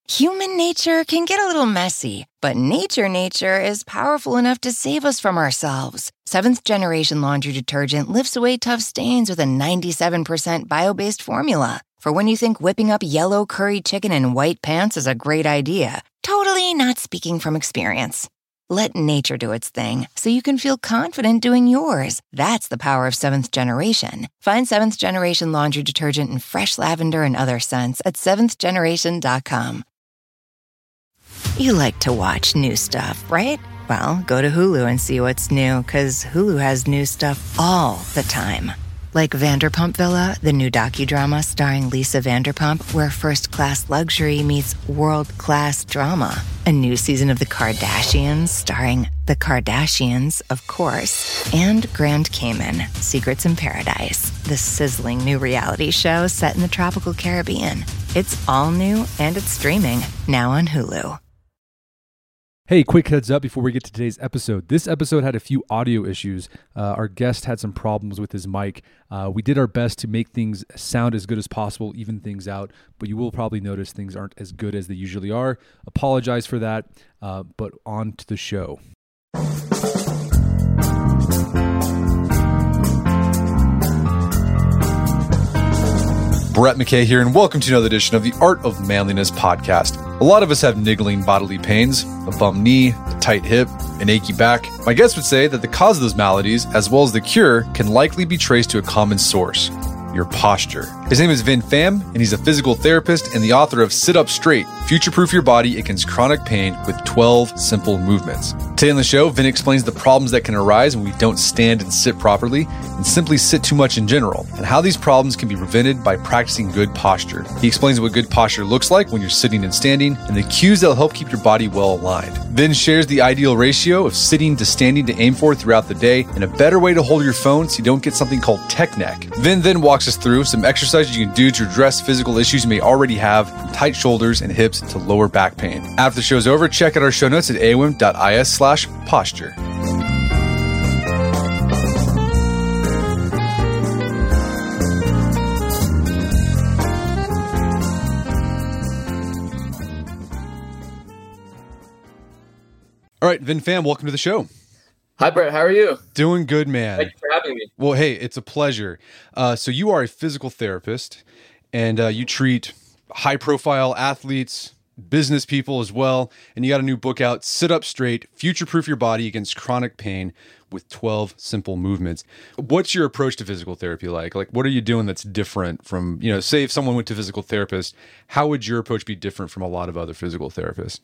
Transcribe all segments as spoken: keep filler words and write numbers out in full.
Human nature can get a little messy, but nature nature is powerful enough to save us from ourselves. Seventh Generation Laundry Detergent lifts away tough stains with a ninety-seven percent bio-based formula. For when you think whipping up yellow curry chicken in white pants is a great idea. Totally not speaking from experience. Let nature do its thing so you can feel confident doing yours. That's the power of Seventh Generation. Find Seventh Generation Laundry Detergent in fresh lavender and other scents at seventh generation dot com. You like to watch new stuff, right? Well, go to Hulu and see what's new, because Hulu has new stuff all the time. Like Vanderpump Villa, the new docudrama starring Lisa Vanderpump, where first-class luxury meets world-class drama. A new season of The Kardashians starring The Kardashians, of course. And Grand Cayman, Secrets in Paradise, the sizzling new reality show set in the tropical Caribbean. It's all new and it's streaming now on Hulu. Hey, quick heads up before we get to today's episode. This episode had a few audio issues. Uh, our guest had some problems with his mic. Uh, we did our best to make things sound as good as possible, even things out, but you will probably notice things aren't as good as they usually are. Apologize for that, uh, but on to the show. Brett McKay here, and welcome to another edition of the Art of Manliness podcast. A lot of us have niggling bodily pains, a bum knee, a tight hip, an achy back. My guest would say that the cause of those maladies, as well as the cure, can likely be traced to a common source: your posture. His name is Vin Pham, and he's a physical therapist and the author of Sit Up Straight, Future-Proof Your Body Against Chronic Pain with twelve Simple Movements. Today on the show, Vin explains the problems that can arise when we don't stand and sit properly and simply sit too much in general, and how these problems can be prevented by practicing good posture. He explains what good posture looks like when you're sitting and standing, and the cues that will help keep your body well aligned. Vin shares the ideal ratio of sitting to standing to aim for throughout the day, and a better way to hold your phone so you don't get something called tech neck. Vin then walks us through some exercises you can do to address physical issues you may already have, from tight shoulders and hips to lower back pain. After the show's over, check out our show notes at awim.is slash posture. All right, Vin Pham, welcome to the show. Hi, Brett. How are you? Doing good, man. Thank you for having me. Well, hey, it's a pleasure. Uh, so you are a physical therapist, and uh, you treat high-profile athletes, business people as well, and you got a new book out, Sit Up Straight, Future-Proof Your Body Against Chronic Pain with twelve Simple Movements. What's your approach to physical therapy like? Like, what are you doing that's different from, you know, say if someone went to physical therapist, how would your approach be different from a lot of other physical therapists?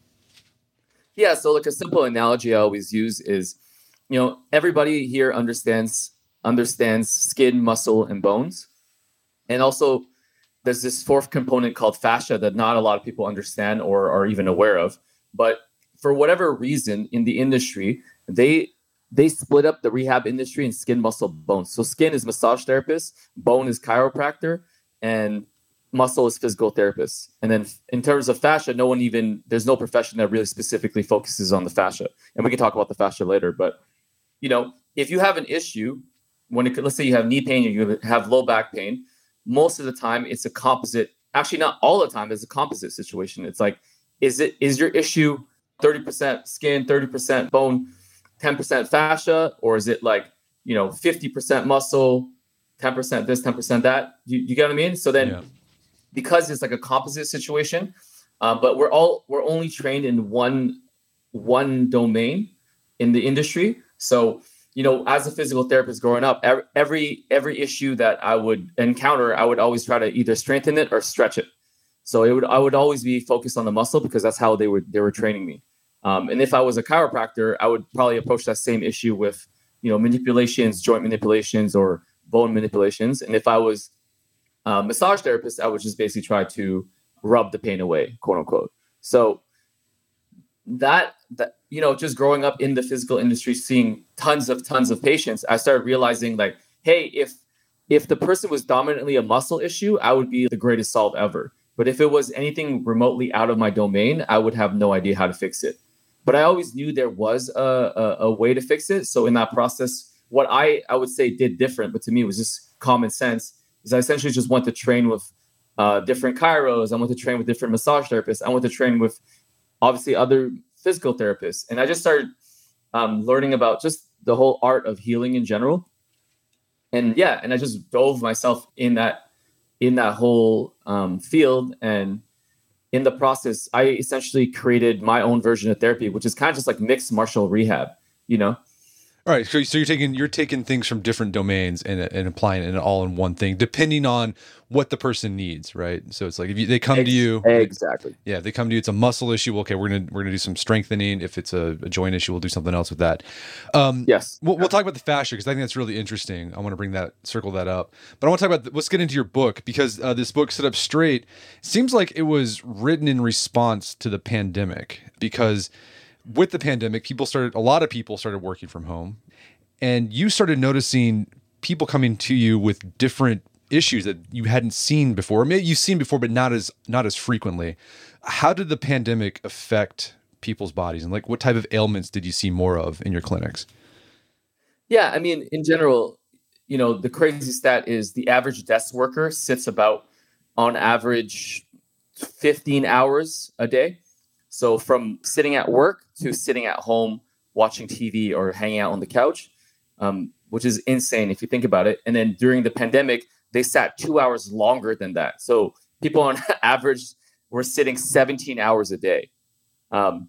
Yeah, so like a simple analogy I always use is, you know, everybody here understands understands skin, muscle, and bones. And also there's this fourth component called fascia that not a lot of people understand or are even aware of. But for whatever reason in the industry, they they split up the rehab industry in skin, muscle, bones. So skin is massage therapist, bone is chiropractor, and muscle is physical therapist. And then in terms of fascia, no one even, there's no profession that really specifically focuses on the fascia. And we can talk about the fascia later. But, you know, if you have an issue, when it, let's say you have knee pain or you have low back pain, most of the time it's a composite, actually not all the time, it's a composite situation. It's like, is it, is your issue thirty percent skin, thirty percent bone, ten percent fascia, or is it like, you know, fifty percent muscle, ten percent this, ten percent that? You, you get what I mean? So then, yeah. Because it's like a composite situation, uh, but we're all we're only trained in one one domain in the industry. So, you know, as a physical therapist growing up, every every, every issue that I would encounter, I would always try to either strengthen it or stretch it. So it would I would always be focused on the muscle because that's how they were they were training me. Um, and if I was a chiropractor, I would probably approach that same issue with, you know, manipulations, joint manipulations, or bone manipulations. And if I was Uh, massage therapist, I would just basically try to rub the pain away, quote unquote. So that, that, you know, just growing up in the physical industry, seeing tons of, tons of patients, I started realizing like, hey, if, if the person was dominantly a muscle issue, I would be the greatest solve ever. But if it was anything remotely out of my domain, I would have no idea how to fix it. But I always knew there was a, a, a way to fix it. So in that process, what I, I would say did different, but to me it was just common sense, is I essentially just went to train with uh, different chiros. I went to train with different massage therapists. I went to train with obviously other physical therapists. And I just started um, learning about just the whole art of healing in general. And yeah, and I just dove myself in that, in that whole um, field. And in the process, I essentially created my own version of therapy, which is kind of just like mixed martial rehab, you know? All right, so, so you're taking you're taking things from different domains and and applying it all in one thing, depending on what the person needs, right? So it's like if you, they come Ex- to you, exactly. Yeah, if they come to you, it's a muscle issue. Okay, we're gonna we're gonna do some strengthening. If it's a, a joint issue, we'll do something else with that. Um, yes, we'll, we'll talk about the fascia because I think that's really interesting. I want to bring that circle that up, but I want to talk about the, let's get into your book because uh, this book, Sit Up Straight, seems like it was written in response to the pandemic because with the pandemic, people started a lot of people started working from home. And you started noticing people coming to you with different issues that you hadn't seen before. Maybe you've seen before, but not as not as frequently. How did the pandemic affect people's bodies, and like what type of ailments did you see more of in your clinics? Yeah, I mean, in general, you know, the crazy stat is the average desk worker sits about, on average, fifteen hours a day. So from sitting at work to sitting at home watching T V or hanging out on the couch. Um, which is insane if you think about it. And then during the pandemic, they sat two hours longer than that. So people on average were sitting seventeen hours a day. Um,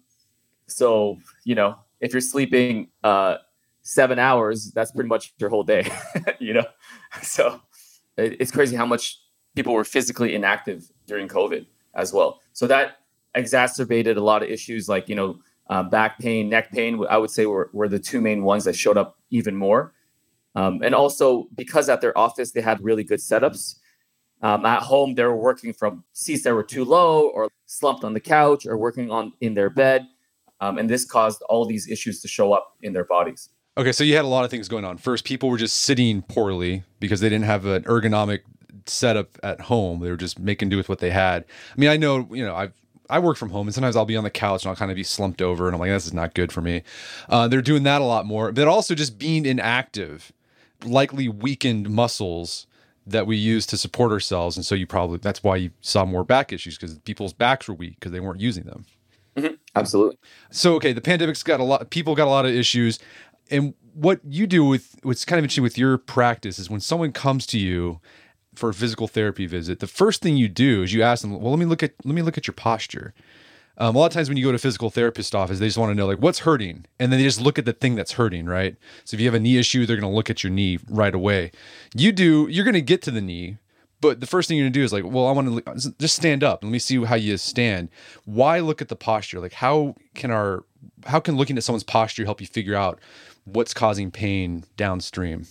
so, you know, if you're sleeping uh, seven hours, that's pretty much your whole day, you know? So it, it's crazy how much people were physically inactive during COVID as well. So that exacerbated a lot of issues like, you know, Uh, back pain, neck pain, I would say were, were the two main ones that showed up even more. Um, and also because at their office, they had really good setups. Um, at home, they were working from seats that were too low or slumped on the couch or working on in their bed. Um, and this caused all these issues to show up in their bodies. Okay, so you had a lot of things going on. First, people were just sitting poorly because they didn't have an ergonomic setup at home. They were just making do with what they had. I mean, I know, you know, I've I work from home and sometimes I'll be on the couch and I'll kind of be slumped over and I'm like, this is not good for me. Uh, they're doing that a lot more, but also just being inactive, likely weakened muscles that we use to support ourselves. And so you probably, that's why you saw more back issues because people's backs were weak because they weren't using them. Mm-hmm. Absolutely. So, okay. The pandemic's got a lot, people got a lot of issues. And what you do with, what's kind of interesting with your practice is when someone comes to you for a physical therapy visit, the first thing you do is you ask them, well, let me look at, let me look at your posture. Um, a lot of times when you go to a physical therapist office, they just want to know like what's hurting. And then they just look at the thing that's hurting, right? So if you have a knee issue, they're going to look at your knee right away. You do, you're going to get to the knee, but the first thing you're going to do is like, well, I want to just stand up. Let me see how you stand. Why look at the posture? Like how can our, how can looking at someone's posture help you figure out what's causing pain downstream?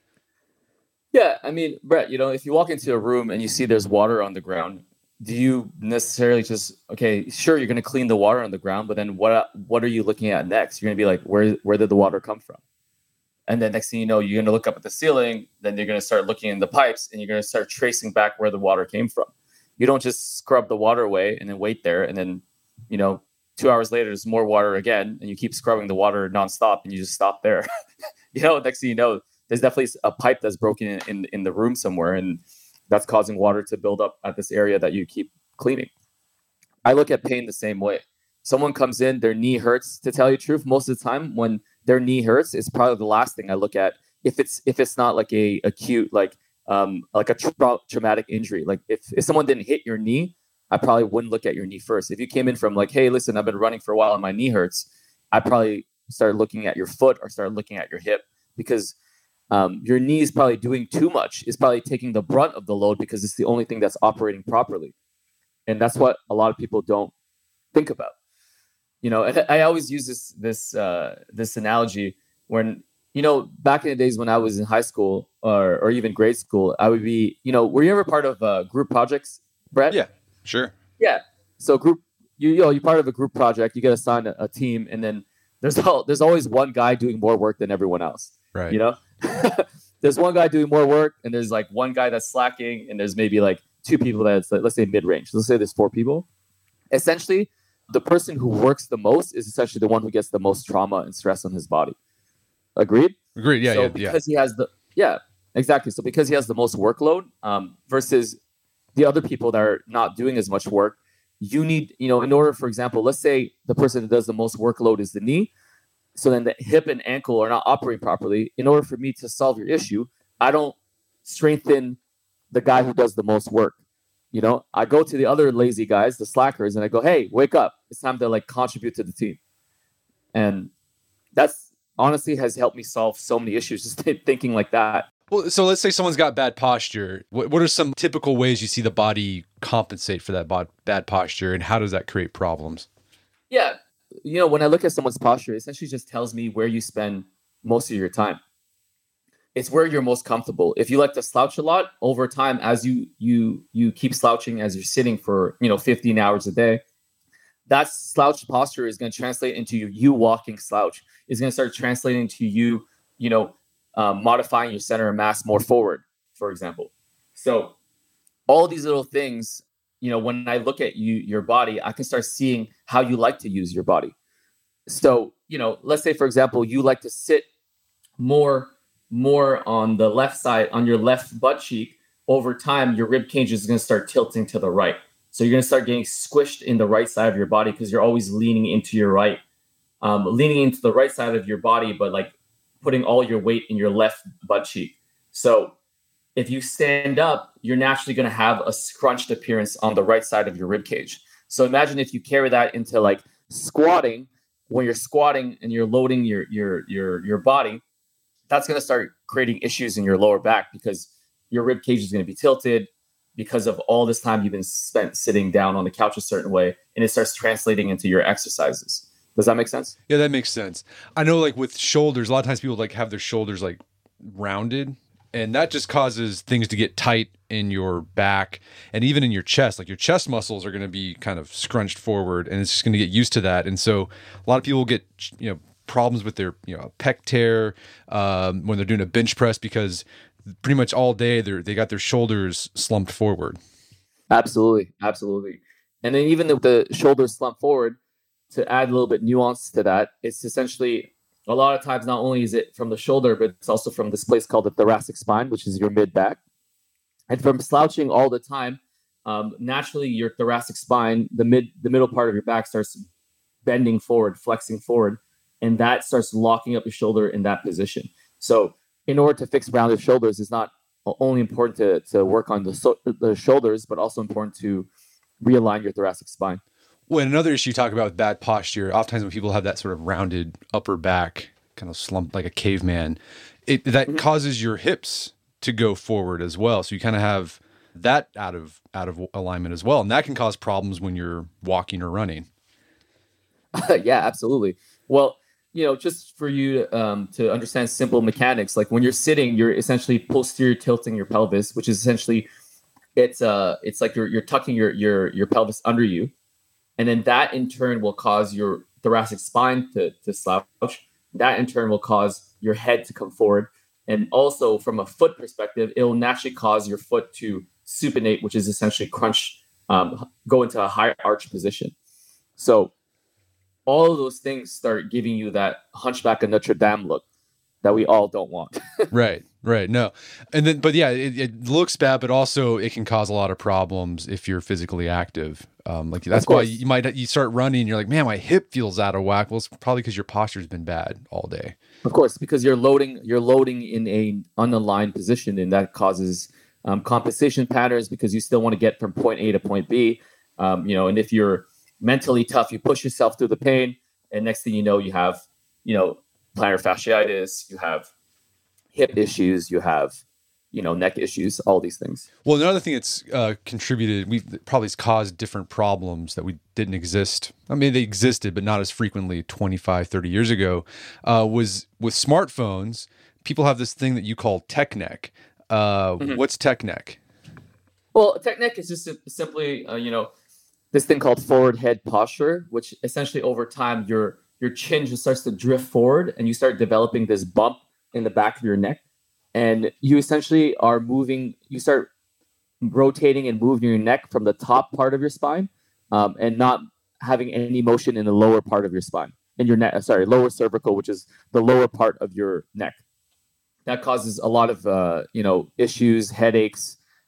Yeah, I mean, Brett, you know, if you walk into a room and you see there's water on the ground, do you necessarily just, okay, sure, you're going to clean the water on the ground, but then what what are you looking at next? You're going to be like, where where did the water come from? And then next thing you know, you're going to look up at the ceiling, then you're going to start looking in the pipes and you're going to start tracing back where the water came from. You don't just scrub the water away and then wait there. And then, you know, two hours later, there's more water again, and you keep scrubbing the water nonstop and you just stop there. You know, next thing you know, there's definitely a pipe that's broken in, in in the room somewhere, and that's causing water to build up at this area that you keep cleaning. I look at pain the same way. Someone comes in, their knee hurts. To tell you the truth, most of the time when their knee hurts, it's probably the last thing I look at. If it's if it's not like a acute like um like a tra- traumatic injury, like if if someone didn't hit your knee, I probably wouldn't look at your knee first. If you came in from like, hey, listen, I've been running for a while and my knee hurts, I probably start looking at your foot or start looking at your hip because Um, your knee is probably doing too much. It's probably taking the brunt of the load because it's the only thing that's operating properly. And that's what a lot of people don't think about. You know, and I always use this this uh, this analogy when, you know, back in the days when I was in high school or, or even grade school, I would be, you know, were you ever part of uh, group projects, Brett? Yeah, sure. Yeah. So group, you, you know, you're part of a group project, you get assigned a, a team, and then there's all, there's always one guy doing more work than everyone else. Right. You know, there's one guy doing more work and there's like one guy that's slacking and there's maybe like two people that's, let's say, mid-range. Let's say there's four people. Essentially, the person who works the most is essentially the one who gets the most trauma and stress on his body. Agreed? Agreed. Yeah. So yeah. because yeah. he has the, yeah, exactly. So because he has the most workload um, versus the other people that are not doing as much work, you need, you know, in order, for example, let's say the person that does the most workload is the knee. So then the hip and ankle are not operating properly. In order for me to solve your issue, I don't strengthen the guy who does the most work. You know, I go to the other lazy guys, the slackers, and I go, hey, wake up. It's time to like contribute to the team. And that's honestly has helped me solve so many issues, just thinking like that. Well, so let's say someone's got bad posture. What, what are some typical ways you see the body compensate for that bod- bad posture, and how does that create problems? Yeah. You know, when I look at someone's posture, it essentially just tells me where you spend most of your time. It's where you're most comfortable. If you like to slouch a lot, over time, as you you you keep slouching as you're sitting for, you know, fifteen hours a day, that slouched posture is going to translate into you, you walking slouch. It's going to start translating to you, you know, um, modifying your center of mass more forward, for example. So all these little things, you know, when I look at you, your body, I can start seeing how you like to use your body. So, you know, let's say, for example, you like to sit more, more on the left side, on your left butt cheek. Over time, your rib cage is going to start tilting to the right. So you're going to start getting squished in the right side of your body because you're always leaning into your right, um, leaning into the right side of your body, but like putting all your weight in your left butt cheek. So if you stand up, you're naturally going to have a scrunched appearance on the right side of your rib cage. So imagine if you carry that into like squatting. When you're squatting and you're loading your your your your body, that's going to start creating issues in your lower back because your rib cage is going to be tilted because of all this time you've been spent sitting down on the couch a certain way, and it starts translating into your exercises. Does that make sense? Yeah, that makes sense. I know, like with shoulders, a lot of times people like have their shoulders like rounded, and that just causes things to get tight in your back and even in your chest. Like your chest muscles are going to be kind of scrunched forward, and it's just going to get used to that. And so a lot of people get, you know, problems with their, you know, pec tear um, when they're doing a bench press because pretty much all day they they got their shoulders slumped forward. Absolutely, absolutely. And then even with the shoulders slumped forward, to add a little bit nuance to that, it's essentially a lot of times not only is it from the shoulder, but it's also from this place called the thoracic spine, which is your mid back. And from slouching all the time, um, naturally your thoracic spine, the mid, the middle part of your back starts bending forward, flexing forward, and that starts locking up your shoulder in that position. So in order to fix rounded shoulders, it's not only important to, to work on the, so, the shoulders, but also important to realign your thoracic spine. Well, another issue you talk about with bad posture, oftentimes when people have that sort of rounded upper back, kind of slumped like a caveman, it that mm-hmm. causes your hips to go forward as well. So you kind of have that out of out of alignment as well. And that can cause problems when you're walking or running. Yeah, absolutely. Well, you know, just for you um, to understand simple mechanics, like when you're sitting, you're essentially posterior tilting your pelvis, which is essentially, it's uh, it's like you're you're tucking your your your pelvis under you. And then that in turn will cause your thoracic spine to, to slouch. That in turn will cause your head to come forward. And also from a foot perspective, it will naturally cause your foot to supinate, which is essentially crunch, um, go into a high arch position. So all of those things start giving you that Hunchback of Notre Dame look that we all don't want. Right, right. No. And then, but yeah, it, it looks bad, but also it can cause a lot of problems if you're physically active. Um, like that's why you might, you start running and you're like, man, my hip feels out of whack. Well, it's probably because your posture's been bad all day. Of course, because you're loading, you're loading in a unaligned position, and that causes um, compensation patterns because you still want to get from point A to point B. Um, you know, and if you're mentally tough, you push yourself through the pain, and next thing you know, you have, you know, plantar fasciitis, you have hip issues, you have, you know, neck issues, all these things. Well, another thing that's uh, contributed, we've probably caused different problems that we didn't exist. I mean, they existed, but not as frequently twenty-five, thirty years ago, uh, was with smartphones, people have this thing that you call tech neck. Uh, mm-hmm. What's tech neck? Well, tech neck is just simply, uh, you know, this thing called forward head posture, which essentially over time, your your chin just starts to drift forward and you start developing this bump in the back of your neck. And you essentially are moving, you start rotating and moving your neck from the top part of your spine um, and not having any motion in the lower part of your spine, in your neck, sorry, lower cervical, which is the lower part of your neck. That causes a lot of, uh, you know, issues, headaches,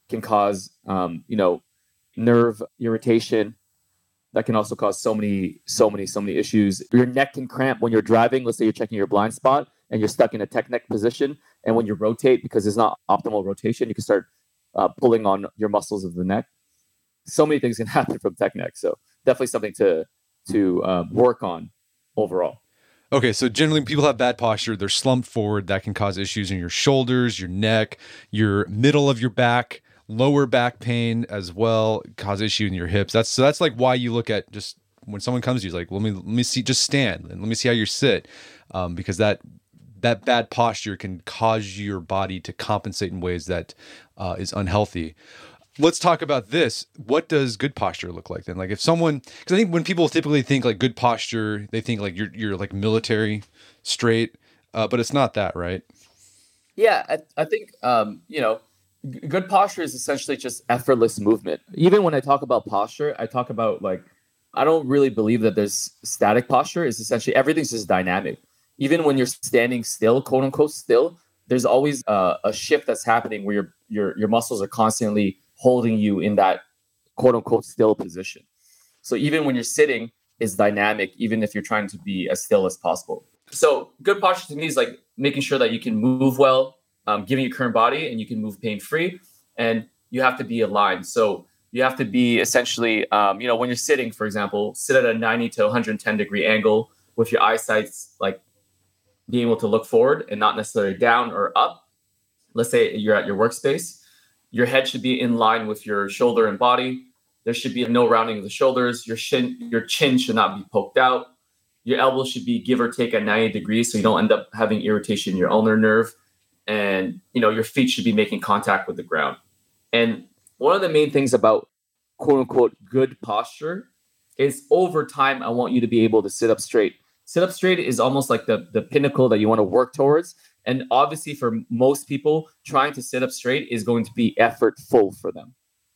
can cause, um, you know, nerve irritation. That can also cause so many, so many, so many issues. Your neck can cramp when you're driving. Let's say you're checking your blind spot and you're stuck in a tech neck position. And when you rotate, because it's not optimal rotation, you can start uh, pulling on your muscles of the neck. So many things can happen from tech neck. So definitely something to to um, work on overall. Okay, so generally people have bad posture. They're slumped forward. That can cause issues in your shoulders, your neck, your middle of your back, lower back pain as well, cause issue in your hips. That's so that's like why you look at just when someone comes to you, like, let me let me see, just stand and let me see how you sit, um, because that that bad posture can cause your body to compensate in ways that uh, is unhealthy. Let's talk about this. What does good posture look like then? Like if someone, because I think when people typically think like good posture, they think like you're you're like military straight, uh, but it's not that, right? Yeah, I, I think um, you know, g- good posture is essentially just effortless movement. Even when I talk about posture, I talk about like I don't really believe that there's static posture. It's essentially everything's just dynamic. Even when you're standing still, quote unquote still, there's always uh, a shift that's happening where your your your muscles are constantly holding you in that quote unquote still position. So even when you're sitting, it's dynamic, even if you're trying to be as still as possible. So good posture to me is like making sure that you can move well, um, giving your current body, and you can move pain free. And you have to be aligned. So you have to be essentially, um, you know, when you're sitting, for example, sit at a ninety to one hundred ten degree angle with your eyesight like being able to look forward and not necessarily down or up. Let's say you're at your workspace. Your head should be in line with your shoulder and body. There should be no rounding of the shoulders. Your chin, your chin should not be poked out. Your elbows should be give or take at ninety degrees, so you don't end up having irritation in your ulnar nerve. And you know your feet should be making contact with the ground. And one of the main things about quote unquote good posture is over time, I want you to be able to sit up straight. Sit up straight is almost like the, the pinnacle that you want to work towards. And obviously for most people, trying to sit up straight is going to be effortful for them.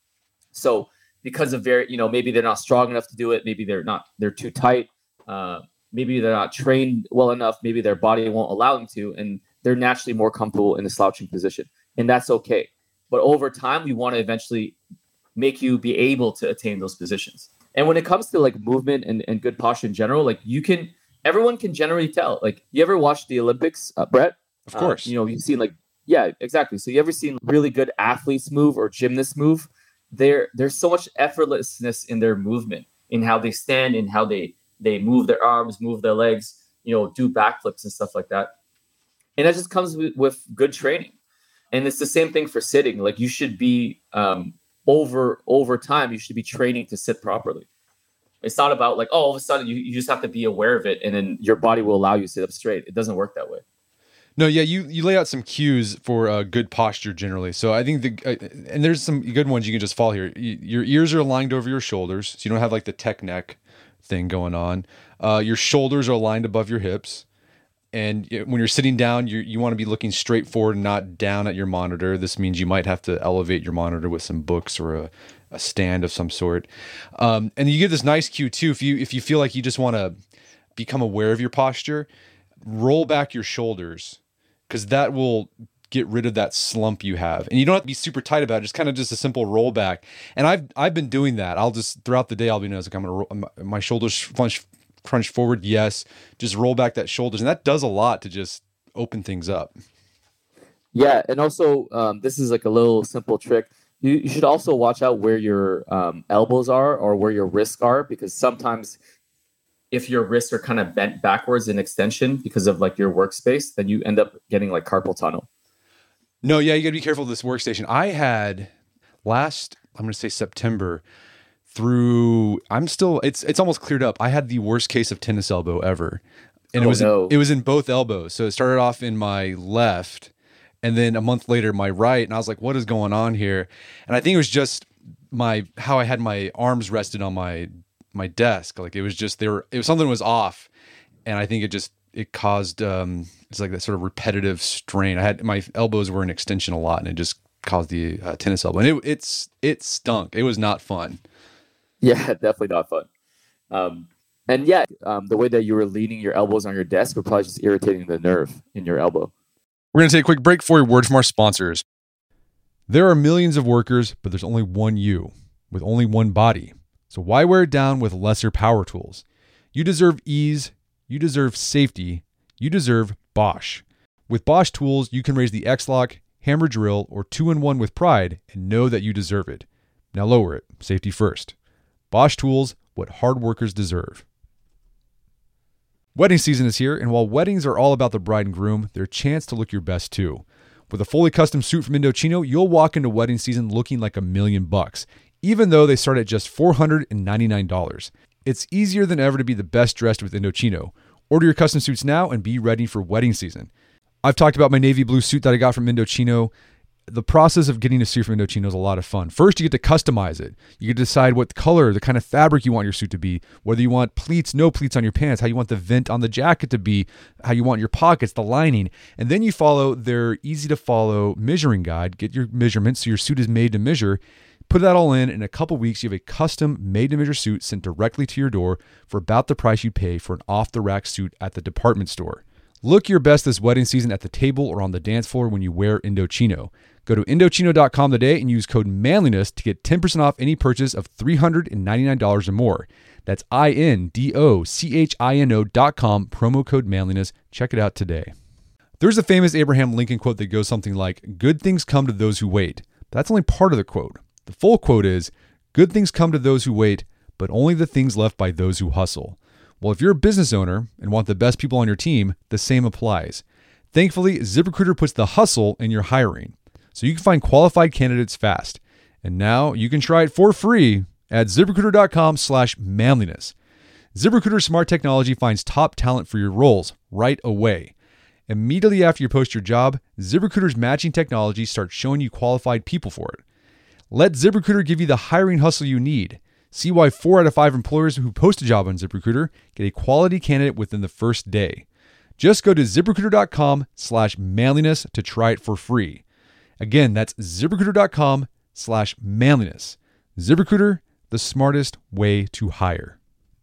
So because of very, you know, maybe they're not strong enough to do it. Maybe they're not, they're too tight. Uh, maybe they're not trained well enough. Maybe their body won't allow them to, and they're naturally more comfortable in the slouching position. And that's okay. But over time, we want to eventually make you be able to attain those positions. And when it comes to like movement and, and good posture in general, like you can, everyone can generally tell. Like you ever watched the Olympics, uh, Brett? Of course. Uh, you know, you've seen like, yeah, exactly. So you ever seen really good athletes move or gymnasts move? There, there's so much effortlessness in their movement, in how they stand, in how they they move their arms, move their legs, you know, do backflips and stuff like that. And that just comes with, with good training. And it's the same thing for sitting. Like you should be um, over over time, you should be training to sit properly. It's not about like, oh, all of a sudden you, you just have to be aware of it and then your body will allow you to sit up straight. It doesn't work that way. No, yeah, you, you lay out some cues for uh, good posture generally. So I think the uh, and there's some good ones you can just follow here. You, your ears are aligned over your shoulders, so you don't have like the tech neck thing going on. Uh, your shoulders are aligned above your hips, and when you're sitting down, you you want to be looking straight forward, not down at your monitor. This means you might have to elevate your monitor with some books or a, a stand of some sort. Um, and you get this nice cue too if you if you feel like you just want to become aware of your posture, roll back your shoulders, because that will get rid of that slump you have. And you don't have to be super tight about it. Just kind of just a simple rollback. And I've I've been doing that. I'll just, throughout the day, I'll be like, I'm going to roll, my shoulders crunch, crunch forward. Yes. Just roll back that shoulders. And that does a lot to just open things up. Yeah. And also, um, this is like a little simple trick. You, you should also watch out where your um, elbows are or where your wrists are, because sometimes if your wrists are kind of bent backwards in extension because of like your workspace, then you end up getting like carpal tunnel. No, yeah, you got to be careful with this workstation. I had last, I'm going to say September through, I'm still, it's it's almost cleared up. I had the worst case of tennis elbow ever. And oh, it was no. it was in both elbows. So it started off in my left, and then a month later my right, and I was like, what is going on here? And I think it was just my how I had my arms rested on my my desk. Like it was just there it was something was off, and I think it just it caused um it's like that sort of repetitive strain. I had my elbows were in extension a lot, and it just caused the uh, tennis elbow, and it it's it stunk. It was not fun. Yeah, definitely not fun. Um, and yeah, um, the way that you were leaning your elbows on your desk were probably just irritating the nerve in your elbow. We're going to take a quick break for a word from our sponsors. There are millions of workers, but there's only one you, with only one body. So why wear it down with lesser power tools? You deserve ease, you deserve safety, you deserve Bosch. With Bosch tools, you can raise the X-Lock, hammer drill, or two-in-one with pride and know that you deserve it. Now lower it, safety first. Bosch tools, what hard workers deserve. Wedding season is here, and while weddings are all about the bride and groom, they're a chance to look your best too. With a fully custom suit from Indochino, you'll walk into wedding season looking like a million bucks, even though they start at just four hundred ninety-nine dollars. It's easier than ever to be the best dressed with Indochino. Order your custom suits now and be ready for wedding season. I've talked about my navy blue suit that I got from Indochino. The process of getting a suit from Indochino is a lot of fun. First, you get to customize it. You get to decide what color, the kind of fabric you want your suit to be, whether you want pleats, no pleats on your pants, how you want the vent on the jacket to be, how you want your pockets, the lining. And then you follow their easy to follow measuring guide. Get your measurements so your suit is made to measure. Put that all in. In a couple weeks, you have a custom made to measure suit sent directly to your door for about the price you'd pay for an off the rack suit at the department store. Look your best this wedding season at the table or on the dance floor when you wear Indochino. Go to Indochino dot com today and use code manliness to get ten percent off any purchase of three hundred ninety-nine dollars or more. That's I N D O C H I N O dot com, promo code manliness. Check it out today. There's a famous Abraham Lincoln quote that goes something like, "Good things come to those who wait." But that's only part of the quote. The full quote is, "Good things come to those who wait, but only the things left by those who hustle." Well, if you're a business owner and want the best people on your team, the same applies. Thankfully, ZipRecruiter puts the hustle in your hiring, so you can find qualified candidates fast. And now you can try it for free at ZipRecruiter dot com slash manliness. ZipRecruiter smart technology finds top talent for your roles right away. Immediately after you post your job, ZipRecruiter's matching technology starts showing you qualified people for it. Let ZipRecruiter give you the hiring hustle you need. See why four out of five employers who post a job on ZipRecruiter get a quality candidate within the first day. Just go to ZipRecruiter dot com slash manliness to try it for free. Again, that's ZipRecruiter dot com slash manliness. ZipRecruiter, the smartest way to hire.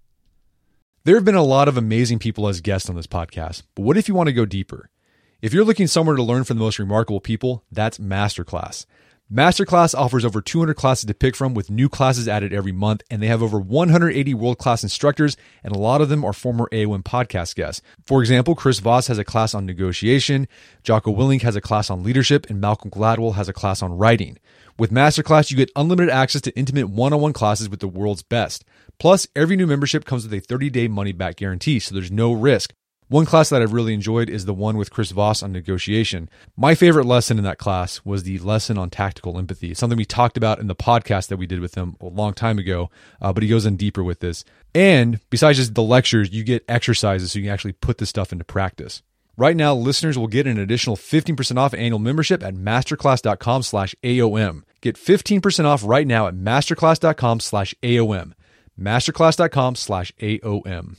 There have been a lot of amazing people as guests on this podcast, but what if you want to go deeper? If you're looking somewhere to learn from the most remarkable people, that's Masterclass. Masterclass offers over two hundred classes to pick from with new classes added every month, and they have over one hundred eighty world-class instructors, and a lot of them are former A O M podcast guests. For example, Chris Voss has a class on negotiation, Jocko Willink has a class on leadership, and Malcolm Gladwell has a class on writing. With Masterclass, you get unlimited access to intimate one-on-one classes with the world's best. Plus, every new membership comes with a thirty-day money-back guarantee, so there's no risk. One class that I've really enjoyed is the one with Chris Voss on negotiation. My favorite lesson in that class was the lesson on tactical empathy, something we talked about in the podcast that we did with him a long time ago, uh, but he goes in deeper with this. And besides just the lectures, you get exercises so you can actually put this stuff into practice. Right now, listeners will get an additional fifteen percent off annual membership at masterclass dot com slash A O M. Get fifteen percent off right now at masterclass dot com slash A O M. masterclass dot com slash A O M.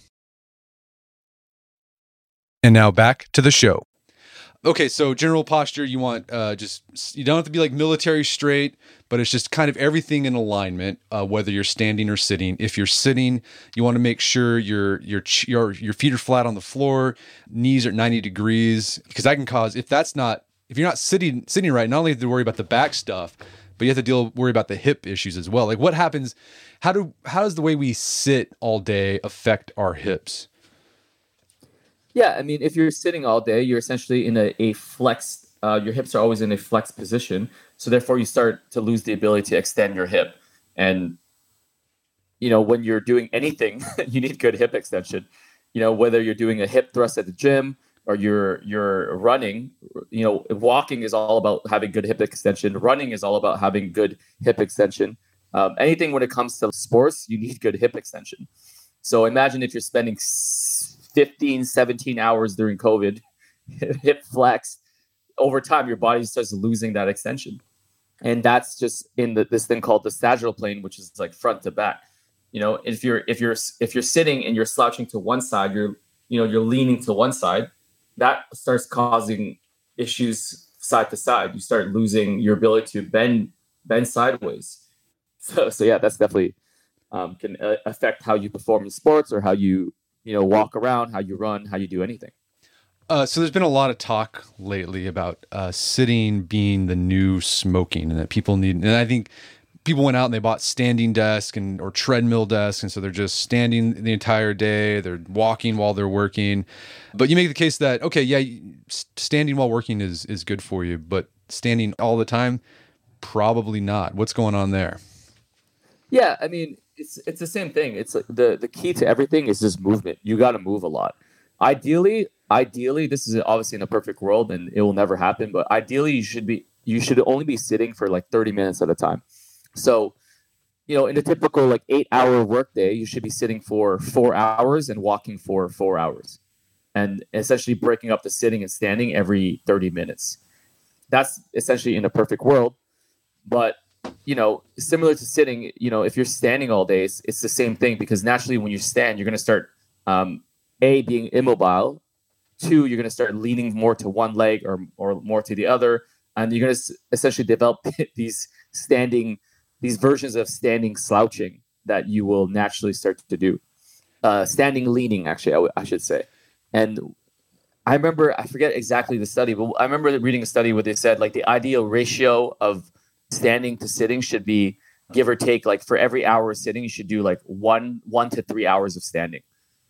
And now back to the show. Okay, so general posture, you want uh, just, you don't have to be like military straight, but it's just kind of everything in alignment, uh, whether you're standing or sitting. If you're sitting, you want to make sure your your your your feet are flat on the floor, knees are at ninety degrees, because that can cause, if that's not, if you're not sitting sitting right, not only have to worry about the back stuff, but you have to deal worry about the hip issues as well. Like what happens, how do how does the way we sit all day affect our hips? Yeah, I mean, if you're sitting all day, you're essentially in a, a flex. Uh, your hips are always in a flex position. So therefore, you start to lose the ability to extend your hip. And, you know, when you're doing anything, you need good hip extension. You know, whether you're doing a hip thrust at the gym or you're you're running, you know, walking is all about having good hip extension. Running is all about having good hip extension. Um, anything when it comes to sports, you need good hip extension. So imagine if you're spending fifteen, seventeen hours during COVID, hip flex, over time, your body starts losing that extension. And that's just in the, this thing called the sagittal plane, which is like front to back. You know, if you're, if you're, if you're sitting and you're slouching to one side, you're, you know, you're leaning to one side, that starts causing issues side to side. You start losing your ability to bend, bend sideways. So, so yeah, that's definitely um, can uh, affect how you perform in sports or how you, you know, walk around, how you run, how you do anything. Uh, so there's been a lot of talk lately about uh, sitting being the new smoking, and that people need. And I think people went out and they bought standing desk and or treadmill desk, and so they're just standing the entire day. They're walking while they're working. But you make the case that okay, yeah, standing while working is is good for you, but standing all the time, probably not. What's going on there? Yeah, I mean, it's it's the same thing. It's like the the key to everything is just movement. You got to move a lot. Ideally, ideally, this is obviously in a perfect world, and it will never happen. But ideally, you should be you should only be sitting for like thirty minutes at a time. So, you know, in a typical like eight hour workday, you should be sitting for four hours and walking for four hours, and essentially breaking up the sitting and standing every thirty minutes. That's essentially in a perfect world, but you know, similar to sitting, you know, if you're standing all day, it's, it's the same thing, because naturally when you stand, you're going to start, um, A, being immobile. Two, you're going to start leaning more to one leg or, or more to the other. And you're going to essentially develop these standing, these versions of standing slouching that you will naturally start to do. Uh, standing leaning, actually, I, w- I should say. And I remember, I forget exactly the study, but I remember reading a study where they said like the ideal ratio of standing to sitting should be, give or take, like for every hour of sitting, you should do like one one to three hours of standing.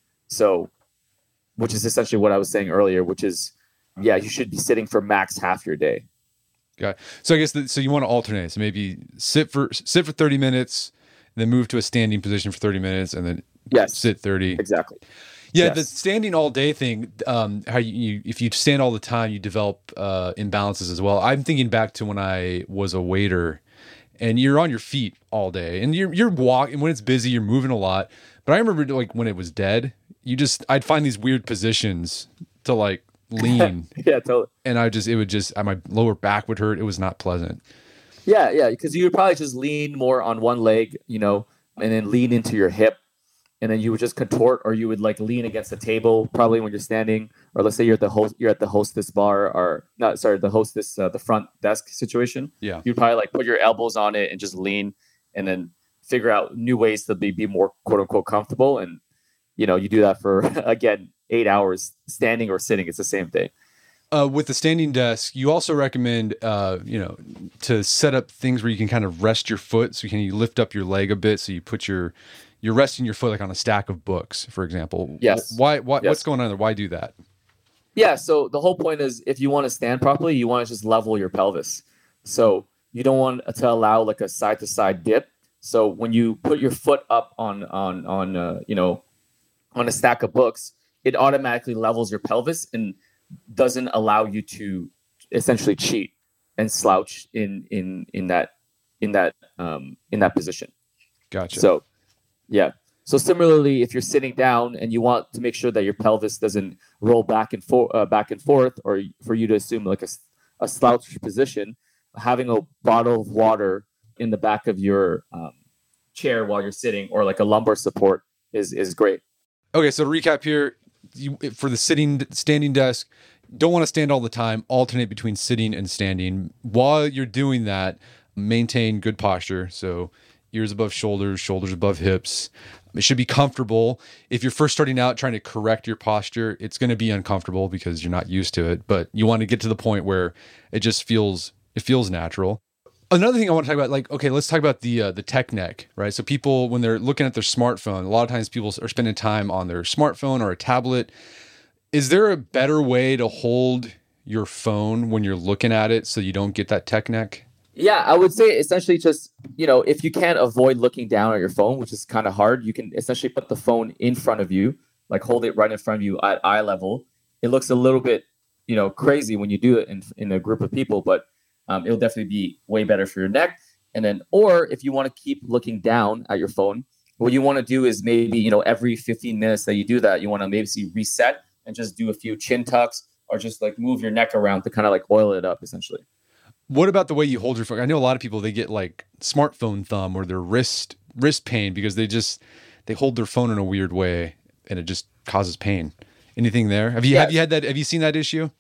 So, which is essentially what I was saying earlier, which is, yeah, you should be sitting for max half your day. Got it. So I guess the, so you want to alternate. So maybe sit for sit for thirty minutes, then move to a standing position for thirty minutes, and then yes, sit thirty. Exactly. Yeah, yes. The standing all day thing, um, how you, you if you stand all the time, you develop uh, imbalances as well. I'm thinking back to when I was a waiter, and you're on your feet all day, and you're you're walking. When it's busy, you're moving a lot. But I remember like when it was dead, you just I'd find these weird positions to like lean. Yeah, totally. And I just it would just my lower back would hurt. It was not pleasant. Yeah, yeah, because you would probably just lean more on one leg, you know, and then lean into your hip. And then you would just contort, or you would like lean against the table, probably when you're standing, or let's say you're at the host, you're at the hostess bar, or not, sorry, the hostess, uh, the front desk situation. Yeah, you'd probably like put your elbows on it and just lean, and then figure out new ways to be, be more quote unquote comfortable. And you know, you do that for again eight hours, standing or sitting. It's the same thing. Uh, with the standing desk, you also recommend, uh, you know, to set up things where you can kind of rest your foot, so you can you lift up your leg a bit, so you put your You're resting your foot like on a stack of books, for example. Yes. Why? Why? Yes. What's going on there? Why do that? Yeah. So the whole point is, if you want to stand properly, you want to just level your pelvis. So you don't want to allow like a side to side dip. So when you put your foot up on on on uh, you know on a stack of books, it automatically levels your pelvis and doesn't allow you to essentially cheat and slouch in in in that in that um, in that position. Gotcha. So. Yeah. So similarly, if you're sitting down and you want to make sure that your pelvis doesn't roll back and forth, uh, back and forth, or for you to assume like a, a slouch position, having a bottle of water in the back of your um, chair while you're sitting, or like a lumbar support, is is great. Okay, so to recap here, you, for the sitting, standing desk, don't want to stand all the time. Alternate between sitting and standing. While you're doing that, maintain good posture. So ears above shoulders, shoulders above hips. It should be comfortable. If you're first starting out trying to correct your posture, it's going to be uncomfortable because you're not used to it. But you want to get to the point where it just feels it feels natural. Another thing I want to talk about, like, okay, let's talk about the uh, the tech neck, right? So people, when they're looking at their smartphone, a lot of times people are spending time on their smartphone or a tablet. Is there a better way to hold your phone when you're looking at it so you don't get that tech neck? Yeah, I would say essentially just, you know, if you can't avoid looking down at your phone, which is kind of hard, you can essentially put the phone in front of you, like hold it right in front of you at eye level. It looks a little bit, you know, crazy when you do it in, in a group of people, but um, it'll definitely be way better for your neck. And then, or if you want to keep looking down at your phone, what you want to do is maybe, you know, every fifteen minutes that you do that, you want to maybe see reset and just do a few chin tucks, or just like move your neck around to kind of like oil it up essentially. What about the way you hold your phone? I know a lot of people, they get like smartphone thumb or their wrist wrist pain because they just they hold their phone in a weird way and it just causes pain. Anything there? Have you yeah. have you had that? Have you seen that issue?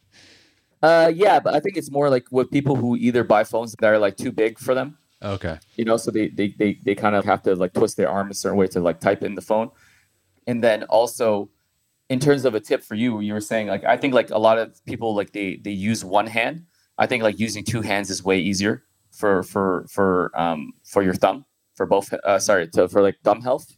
Uh, yeah, but I think it's more like with people who either buy phones that are like too big for them. Okay. You know, so they they they they kind of have to like twist their arm a certain way to like type in the phone, and then also in terms of a tip for you, you were saying like I think like a lot of people like they they use one hand. I think like using two hands is way easier for for for um for your thumb for both uh, sorry to for like thumb health.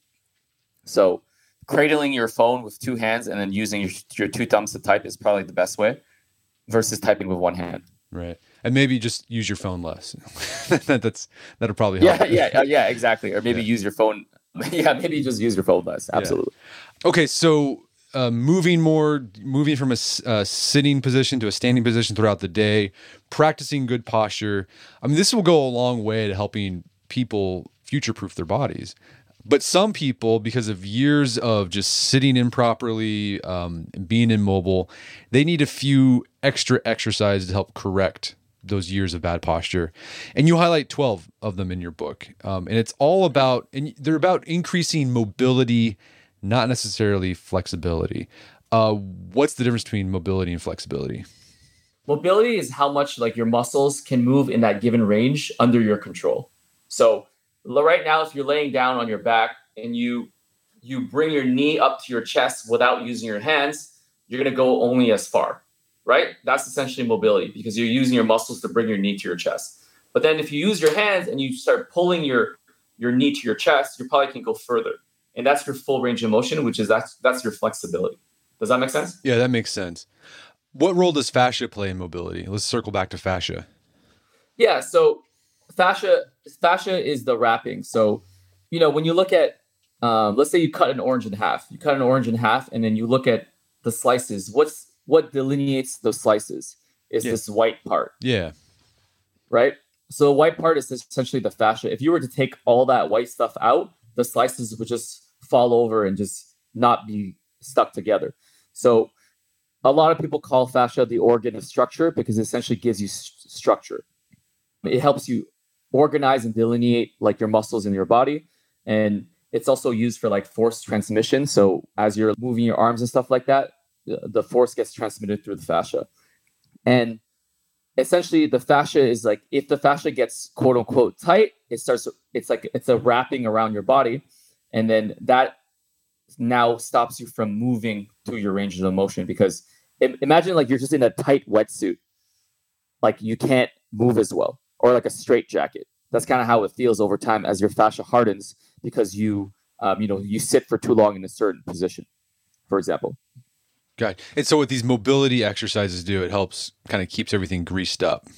So cradling your phone with two hands and then using your your two thumbs to type is probably the best way versus typing with one hand. Right. And maybe just use your phone less. That's that'll probably help. Yeah, yeah, uh, yeah, exactly. Or maybe yeah. use your phone. Yeah, maybe just use your phone less. Absolutely. Yeah. Okay, so uh, moving more, moving from a uh, sitting position to a standing position throughout the day, practicing good posture. I mean, this will go a long way to helping people future-proof their bodies. But some people, because of years of just sitting improperly, um, and being immobile, they need a few extra exercises to help correct those years of bad posture. And you highlight twelve of them in your book. Um, and it's all about, and they're about increasing mobility, not necessarily flexibility. Uh, what's the difference between mobility and flexibility? Mobility is how much like your muscles can move in that given range under your control. So right now, if you're laying down on your back and you you bring your knee up to your chest without using your hands, you're going to go only as far, right? That's essentially mobility because you're using your muscles to bring your knee to your chest. But then if you use your hands and you start pulling your, your knee to your chest, you probably can go further. And that's your full range of motion, which is that's, that's your flexibility. Does that make sense? Yeah, that makes sense. What role does fascia play in mobility? Let's circle back to fascia. Yeah, so fascia fascia is the wrapping. So, you know, when you look at, um, let's say you cut an orange in half, you cut an orange in half, and then you look at the slices. What's what delineates those slices is yeah. this white part. Yeah. Right. So the white part is essentially the fascia. If you were to take all that white stuff out, the slices would just fall over and just not be stuck together. So a lot of people call fascia the organ of structure because it essentially gives you st- structure. It helps you organize and delineate like your muscles in your body. And it's also used for like force transmission. So as you're moving your arms and stuff like that, the force gets transmitted through the fascia. And essentially the fascia is like, if the fascia gets quote unquote tight, it starts, it's like, it's a wrapping around your body. And then that now stops you from moving through your range of motion because imagine like you're just in a tight wetsuit. Like you can't move as well. Or like a straight jacket. That's kind of how it feels over time as your fascia hardens because you, um, you know, you sit for too long in a certain position, for example. Got it. And so what these mobility exercises do, it helps kind of keeps everything greased up.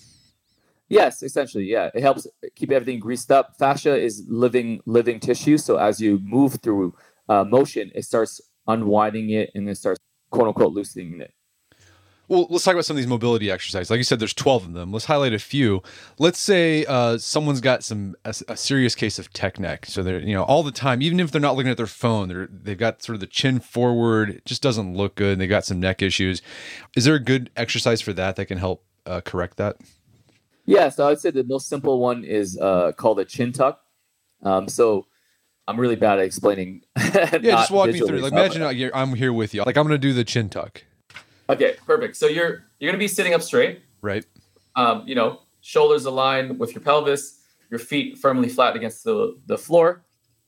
Yes, essentially, yeah. It helps keep everything greased up. Fascia is living, living tissue. So as you move through uh, motion, it starts unwinding it and it starts, quote unquote, loosening it. Well, let's talk about some of these mobility exercises. Like you said, there's twelve of them. Let's highlight a few. Let's say uh, someone's got some a, a serious case of tech neck. So they're, you know, all the time, even if they're not looking at their phone, they're they've got sort of the chin forward. It just doesn't look good. And they got some neck issues. Is there a good exercise for that that can help uh, correct that? Yeah. So I would say the most simple one is uh, called a chin tuck. Um, so I'm really bad at explaining. Yeah, just walk me through. Like imagine like, I'm here with you. Like I'm going to do the chin tuck. Okay, perfect. So you're you're gonna be sitting up straight, right? Um, you know, shoulders aligned with your pelvis, your feet firmly flat against the, the floor.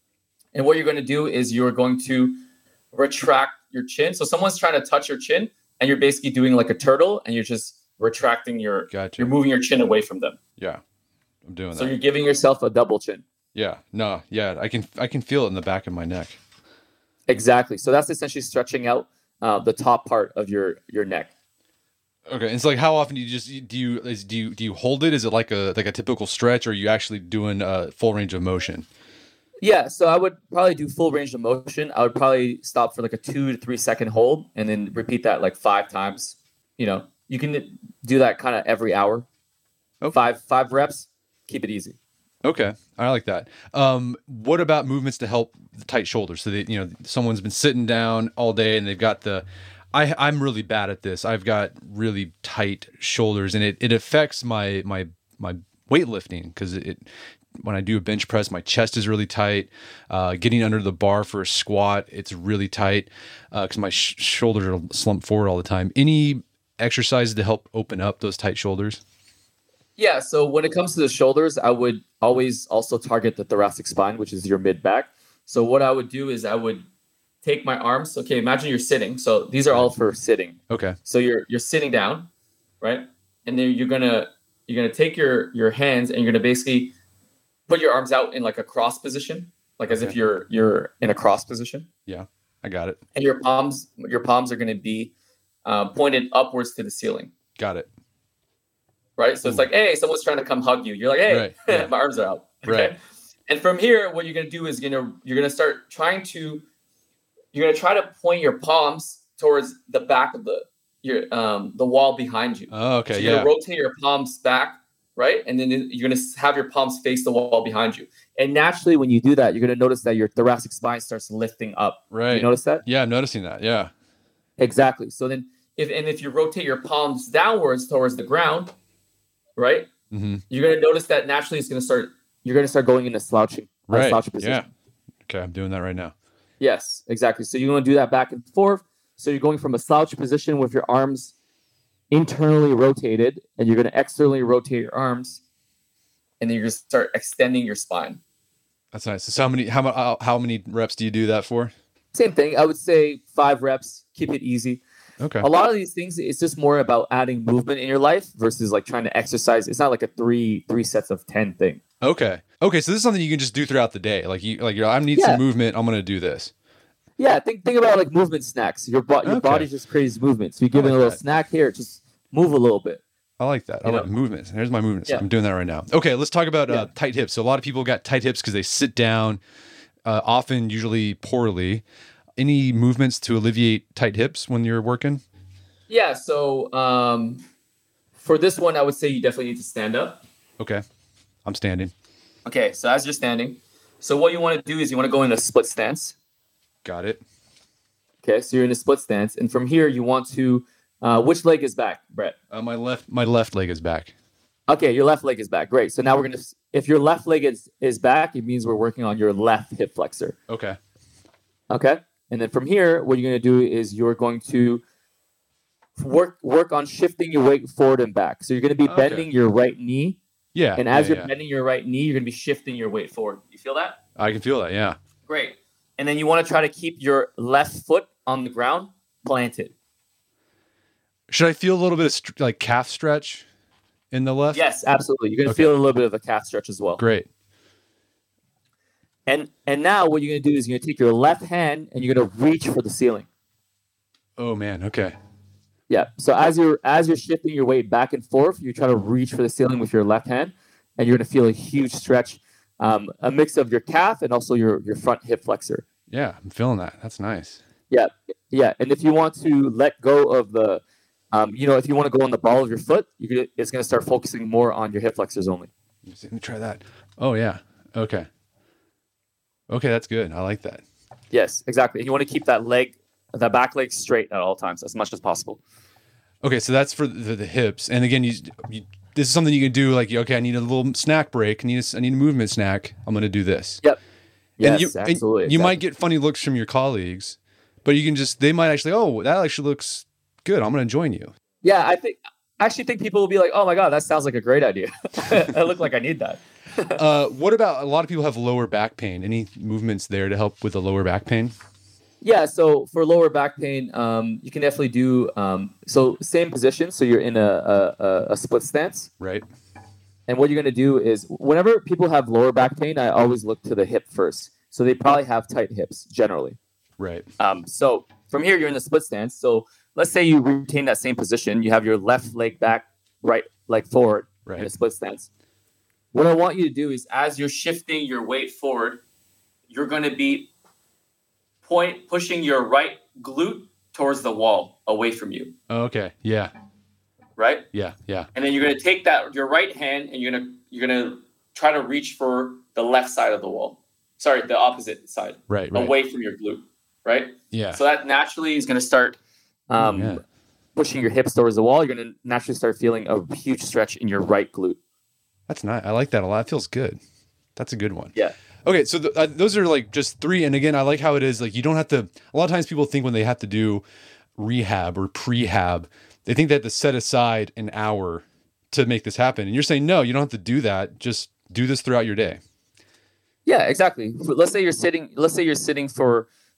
And what you're going to do is you're going to retract your chin. So someone's trying to touch your chin, and you're basically doing like a turtle, and you're just retracting your. Gotcha. You're moving your chin away from them. Yeah, I'm doing so that. So you're giving yourself a double chin. Yeah. No. Yeah. I can I can feel it in the back of my neck. Exactly. So that's essentially stretching out Uh, the top part of your your neck. Okay, and it's like how often do you just do you is, do you do you hold it? Is it like a like a typical stretch, or are you actually doing a full range of motion? Yeah, so I would probably do full range of motion. I would probably stop for like a two to three second hold, and then repeat that like five times. You know, you can do that kind of every hour. Okay. Five five reps. Keep it easy. Okay, I like that. Um, what about movements to help the tight shoulders? So that, you know, someone's been sitting down all day and they've got the, I, I'm really bad at this. I've got really tight shoulders, and it, it affects my my my weightlifting because it, it when I do a bench press, my chest is really tight. Uh, getting under the bar for a squat, it's really tight because uh, my sh- shoulders are slumped forward all the time. Any exercises to help open up those tight shoulders? Yeah, so when it comes to the shoulders, I would always also target the thoracic spine, which is your mid back. So what I would do is I would take my arms. Okay, imagine you're sitting. So these are all for sitting. Okay. So you're you're sitting down, right? And then you're gonna you're gonna take your your hands and you're gonna basically put your arms out in like a cross position, like as Okay. if you're you're in a cross position. Yeah, I got it. And your palms your palms are gonna be uh, pointed upwards to the ceiling, Got it. right? So it's like, hey, someone's trying to come hug you. You're like, hey, Right, yeah. my arms are out. Right. And from here, what you're gonna do is you're gonna you're gonna start trying to you're gonna try to point your palms towards the back of the your um the wall behind you. Oh, okay. So you're Yeah. gonna rotate your palms back, right? And then you're gonna have your palms face the wall behind you. And naturally, when you do that, you're gonna notice that your thoracic spine starts lifting up. Right. You notice that? Yeah, I'm noticing that. Yeah. Exactly. So then, if and if you rotate your palms downwards towards the ground, right? Mm-hmm. You're gonna notice that naturally it's gonna start. You're gonna start going into slouching, uh, Right. slouching position. Yeah. Okay, I'm doing that right now. Yes, exactly. So you're going to do that back and forth. So you're going from a slouch position with your arms internally rotated, and you're going to externally rotate your arms, and then you're going to start extending your spine. That's nice. So how many how mu- how how many reps do you do that for? Same thing. I would say five reps. Keep it easy. Okay. A lot of these things, it's just more about adding movement in your life versus like trying to exercise. It's not like a three three sets of ten thing. Okay. Okay. So this is something you can just do throughout the day. Like you, like you're, I need Yeah. some movement. I'm gonna do this. Yeah, think think about like movement snacks. Your bo- your Okay. body just craves movement. So you give I it a like little that. snack here, just move a little bit. I like that. I You like know? movements. There's my movements. Yeah. I'm doing that right now. Okay. Let's talk about Yeah. uh, tight hips. So a lot of people got tight hips because they sit down, uh, often, usually poorly. Any movements to alleviate tight hips when you're working? Yeah, so um, for this one, I would say you definitely need to stand up. Okay. I'm standing. Okay, so as you're standing, so what you want to do is you want to go in a split stance. Got it. Okay, so you're in a split stance, and from here you want to, uh, which leg is back, Brett? Uh, my left, my left leg is back. Okay, your left leg is back. Great. So now we're gonna, if your left leg is is back, it means we're working on your left hip flexor. Okay. Okay, and then from here, what you're gonna do is you're going to work work on shifting your weight forward and back. So you're gonna be Okay. bending your right knee. Yeah. And as yeah, you're yeah. bending your right knee, you're going to be shifting your weight forward. You feel that? I can feel that. Yeah. Great. And then you want to try to keep your left foot on the ground planted. Should I feel a little bit of st- like calf stretch in the left? Yes, absolutely. You're going to Okay. feel a little bit of a calf stretch as well. Great. And and now what you're going to do is you're going to take your left hand and you're going to reach for the ceiling. Oh man. Okay. Yeah. So as you're as you're shifting your weight back and forth, you try to reach for the ceiling with your left hand, and you're going to feel a huge stretch, um, a mix of your calf and also your your front hip flexor. Yeah, I'm feeling that. That's nice. Yeah, yeah. And if you want to let go of the, um, you know, if you want to go on the ball of your foot, you could, it's going to start focusing more on your hip flexors only. Let me see, let me try that. Oh yeah. Okay. Okay, that's good. I like that. Yes, exactly. And you want to keep that leg, that back leg straight at all times, as much as possible. Okay, so that's for the, the hips. And again, you, you this is something you can do. Like, okay, I need a little snack break. I need a, I need a movement snack. I'm going to do this. Yep. And Yes, you, and absolutely. you might exactly. get funny looks from your colleagues, but you can just they might actually, oh, that actually looks good. I'm going to join you. Yeah, I think. I actually think people will be like, "Oh my god, that sounds like a great idea." I look like I need that. uh, what about a lot of people have lower back pain? Any movements there to help with the lower back pain? Yeah, so for lower back pain, um, you can definitely do um, so same position. So you're in a, a, a- a split stance, Right. and what you're going to do is whenever people have lower back pain, I always look to the hip first. So they probably have tight hips generally. Right. Um, so from here, you're in the split stance. So let's say you retain that same position. You have your left leg back, right leg forward in a Right. split stance. What I want you to do is as you're shifting your weight forward, you're going to be point pushing your right glute towards the wall away from you, Oh, okay. Yeah. right? Yeah. Yeah. And then you're going to take that your right hand and you're going to you're going to try to reach for the left side of the wall. Sorry, the opposite side, Right. Right. away from your glute, right? Yeah. So that naturally is going to start um, Yeah. pushing your hips towards the wall. You're going to naturally start feeling a huge stretch in your right glute. That's nice. I like that a lot. It feels good. That's a good one. Yeah. Okay, so th- uh, those are like just three. And again, I like how it is like you don't have to. A lot of times people think when they have to do rehab or prehab, they think they have to set aside an hour to make this happen. And you're saying no, you don't have to do that. Just do this throughout your day. Yeah, exactly. Let's say you're sitting. Let's say you're sitting for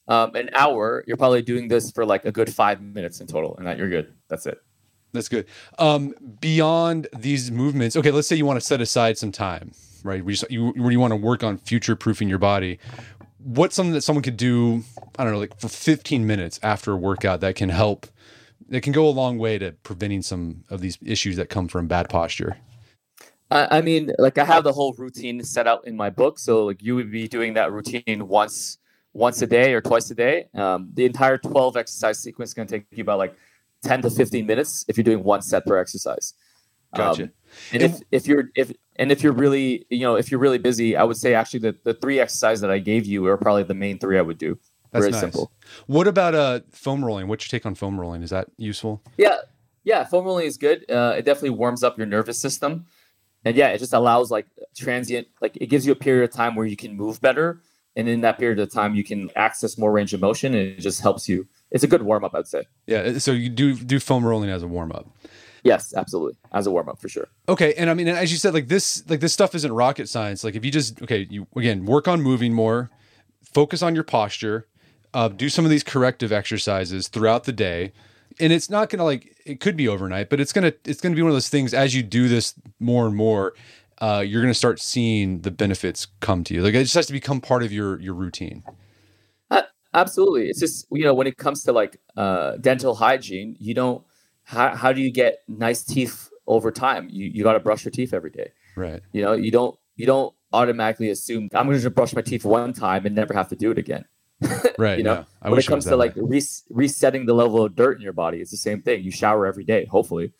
um, an hour, you're probably doing this for like a good five minutes in total, and that you're good. That's it. That's good. Um, beyond these movements, okay, let's say you want to set aside some time, right? We just, you, where you want to work on future-proofing your body. What's something that someone could do, I don't know, like for fifteen minutes after a workout that can help, that can go a long way to preventing some of these issues that come from bad posture? I, I mean, like I have the whole routine set out in my book. So like you would be doing that routine once, once a day or twice a day. Um, the entire twelve exercise sequence is going to take you about like ten to fifteen minutes if you're doing one set per exercise. Gotcha. Um, and if, if you're, if, and if you're really, you know, if you're really busy, I would say actually the, the three exercises that I gave you are probably the main three I would do. That's Very nice. simple. What about uh, foam rolling? What's your take on foam rolling? Is that useful? Yeah. Yeah. Foam rolling is good. Uh, it definitely warms up your nervous system. And yeah, it just allows like transient, like it gives you a period of time where you can move better. And in that period of time, you can access more range of motion, and it just helps you. It's a good warm up, I'd say. Yeah. So you do do foam rolling as a warm up. Yes, absolutely. As a warm up for sure. Okay. And I mean, as you said, like this, like this stuff isn't rocket science. Like if you just, okay, you again, work on moving more, focus on your posture, uh, do some of these corrective exercises throughout the day. And it's not going to like, it could be overnight, but it's going to, it's going to be one of those things as you do this more and more, uh, you're going to start seeing the benefits come to you. Like it just has to become part of your, your routine. Uh, absolutely. It's just, you know, when it comes to like uh, dental hygiene, you don't, how, how do you get nice teeth over time? You, you got to brush your teeth every day. Right. You know, you don't, you don't automatically assume I'm going to just brush my teeth one time and never have to do it again. Right. You know, yeah. I when wish it comes it to like re- resetting the level of dirt in your body, it's the same thing. You shower every day, hopefully.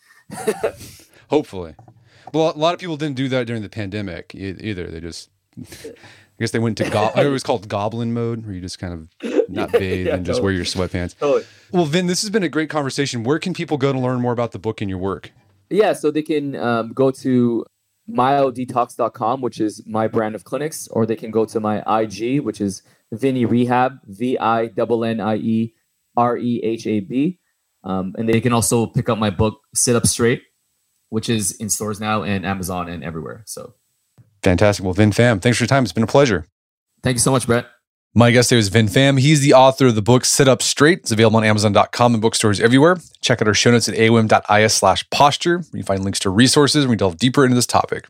Hopefully. Well, a lot of people didn't do that during the pandemic e- either. They just, I guess they went to, go- it was called goblin mode, where you just kind of not bathe yeah, and just totally. wear your sweatpants. Totally. Well, Vin, this has been a great conversation. Where can people go to learn more about the book and your work? Yeah, so they can um, go to myodetox dot com, which is my brand of clinics, or they can go to my I G, which is Vinnie Rehab, V I N N I E R E H A B. Um, and they can also pick up my book, Sit Up Straight, which is in stores now and Amazon and everywhere. So fantastic. Well, Vin Pham, thanks for your time. It's been a pleasure. Thank you so much, Brett. My guest today was Vin Pham. He's the author of the book Sit Up Straight. It's available on amazon dot com and bookstores everywhere. Check out our show notes at A O M dot I S slash posture, where you find links to resources and we delve deeper into this topic.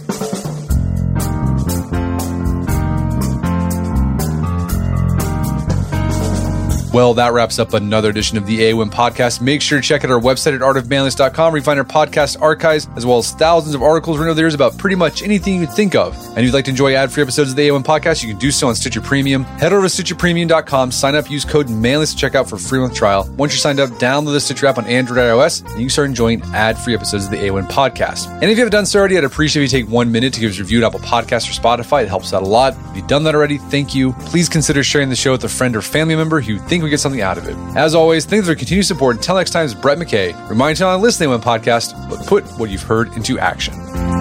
Well, that wraps up another edition of the A O M podcast. Make sure to check out our website at art of manliness dot com, where you find our podcast archives, as well as thousands of articles written over the years about pretty much anything you can think of. And if you'd like to enjoy ad-free episodes of the A O M podcast, you can do so on Stitcher Premium. Head over to stitcher premium dot com, sign up, use code manliness to check out for a free month trial. Once you're signed up, download the Stitcher app on Android or iOS, and you can start enjoying ad-free episodes of the A O M podcast. And if you haven't done so already, I'd appreciate if you take one minute to give us a review at Apple Podcasts or Spotify. It helps out a lot. If you've done that already, thank you. Please consider sharing the show with a friend or family member who you think would get something out of it. As always, thanks for your continued support. Until next time, it's Brett McKay. Remind you not to listen to one podcast, but put what you've heard into action.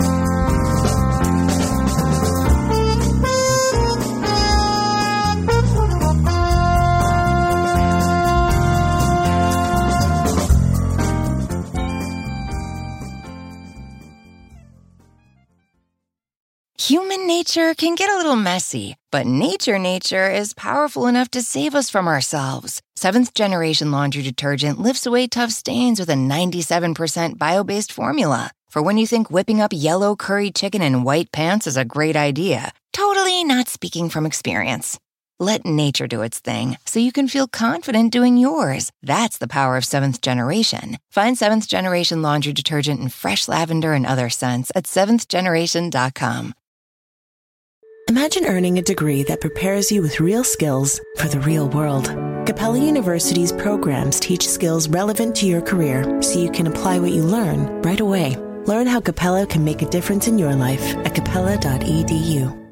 Human nature can get a little messy, but nature nature is powerful enough to save us from ourselves. Seventh Generation Laundry Detergent lifts away tough stains with a ninety-seven percent bio-based formula. For when you think whipping up yellow curry chicken in white pants is a great idea. Totally not speaking from experience. Let nature do its thing so you can feel confident doing yours. That's the power of Seventh Generation. Find Seventh Generation Laundry Detergent in fresh lavender and other scents at seventh generation dot com. Imagine earning a degree that prepares you with real skills for the real world. Capella University's programs teach skills relevant to your career so you can apply what you learn right away. Learn how Capella can make a difference in your life at capella dot e d u.